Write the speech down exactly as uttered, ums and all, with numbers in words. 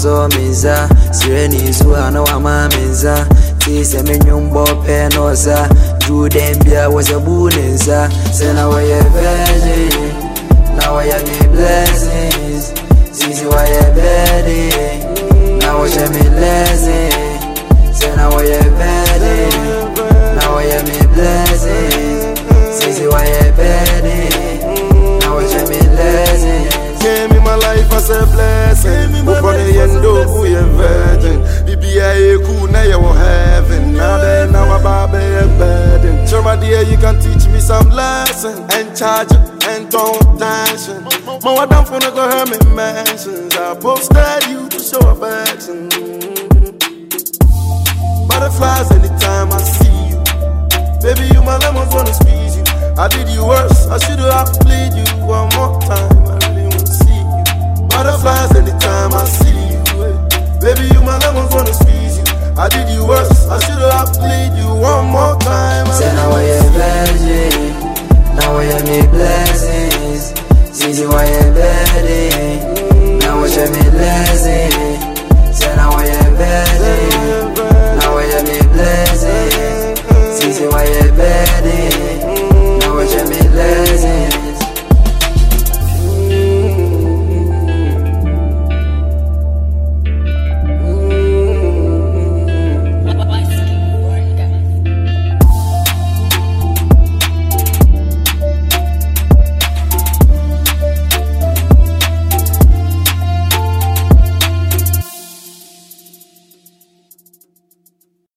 so minza Sireni zuwa na wa maminza Tise minyumbo penosa Judembia was a boonenza Sena wa ye virgin Now I am me blessings Zizi wa ye bedi Now I am me blessings Sena wa ye bedi Now I am me blessings Zizi wa ye bedi Now I am me blessings Gave me my life as a blessing. Upon the end of who you virgin. B B I cool now you heaven. Now then now I'm baby and burden. Sure my dear you can teach me some lesson. And charge and don't dancing. My down for no go hear me mentions. I posted you to show affection. Butterflies anytime I see you. Baby you my lemons wanna squeeze you. I did you worse. I should have played you one more time. Butterflies anytime I see you, eh. Baby